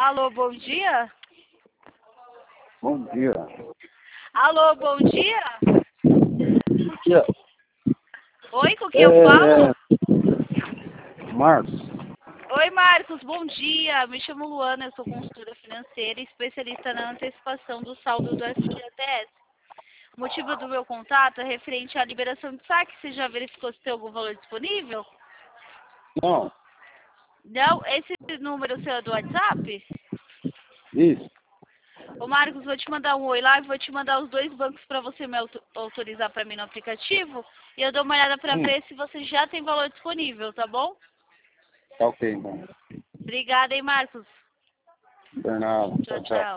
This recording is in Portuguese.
Alô, bom dia? Bom dia. Alô, bom dia? Bom dia. Oi, com quem eu falo? Marcos. Oi, Marcos, bom dia. Me chamo Luana, eu sou consultora financeira e especialista na antecipação do saldo do FGTS. O motivo do meu contato é referente à liberação de saque. Você já verificou se tem algum valor disponível? Não. Não? Esse número seu é do WhatsApp? Isso. Ô, Marcos, vou te mandar um oi lá e vou te mandar os 2 bancos para você me autorizar para mim no aplicativo. E eu dou uma olhada para ver se você já tem valor disponível, tá bom? Tá ok, então. Obrigada, hein, Marcos. Não, Tchau, tchau. tchau.